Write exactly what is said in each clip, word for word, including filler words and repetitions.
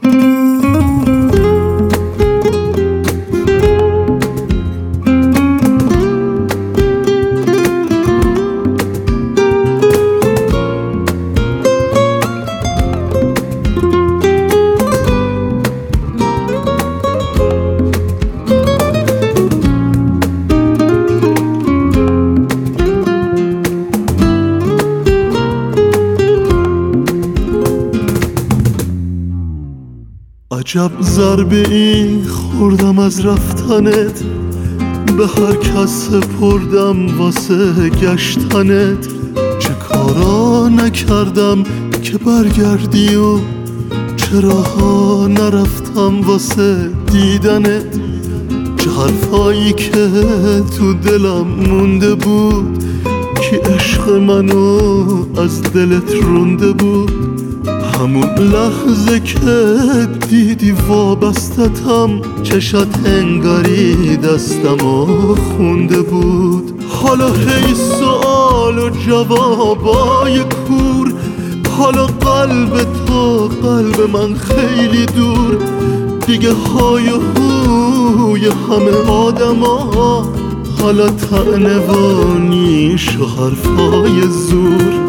عجب ضربه ای خوردم از رفتنت، به هر کس سپردم واسه گشتنت. چه کارا نکردم که برگردی و چراها نرفتم واسه دیدنت. چه حرفایی که تو دلم مونده بود، که عشق منو از دلت رونده بود. همون لحظه که دیدی وابستتم، چشات انگاری دستمو خونده بود. حالا هی سوال و جوابای کور، حالا قلب تو قلب من خیلی دور. دیگه های و هوی همه آدم ها، حالا طعنه و نیش و حرفای زور.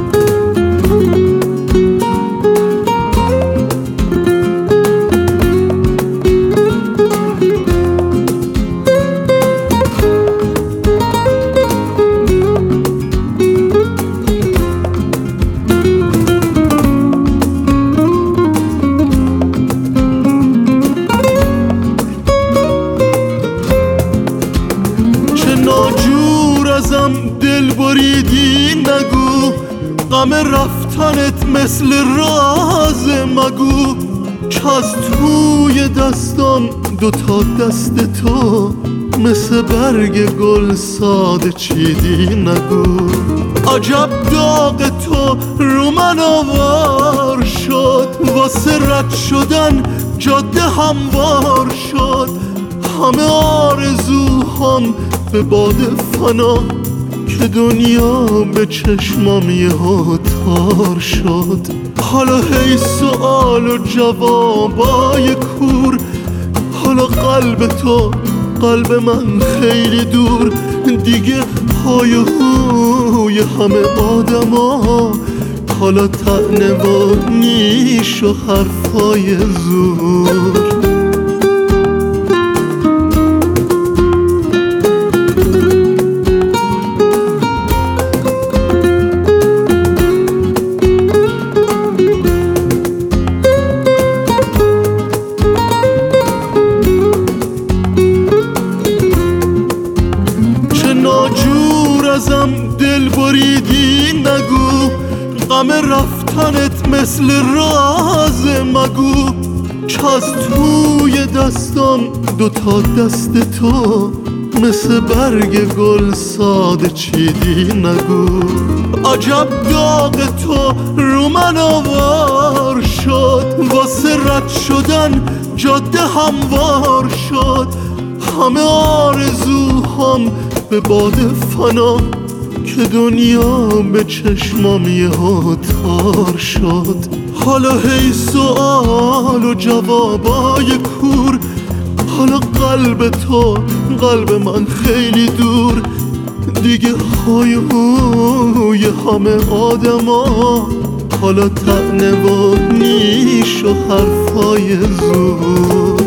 ناجور ازم دل بریدی نگو، غم رفتنت مثل راز مگو. چه از توی دستم دوتا دست تو، مثل برگ گل ساده چیدی نگو. عجب داغ تو رو من آوار شد، واسه رد شدن جاده هموار شد. همه آرزوهام به باد فنا، که دنیا به چشمام یهو تار شد. حالا هی سوال و جوابای کور، حالا قلب تو قلب من خیلی دور. دیگه های و هوی همه آدم ها، حالا طعنه و نیش و حرفای زور. ناجور ازم دل بریدی نگو، غم رفتنت مثل راز مگو. چه از توی دستم دوتا دست تو، مثل برگ گل ساده چیدی نگو. عجب داغ تو رو من آوار شد، واسه رد شدن جاده هموار شد. همه آرزوهام به باد فنا، که دنیا به چشمام یهو تار شد. حالا هی سوال و جوابای کور، حالا قلب تو قلب من خیلی دور. دیگه های هوی همه آدم ها، حالا طعنه و نیش و حرفای زور.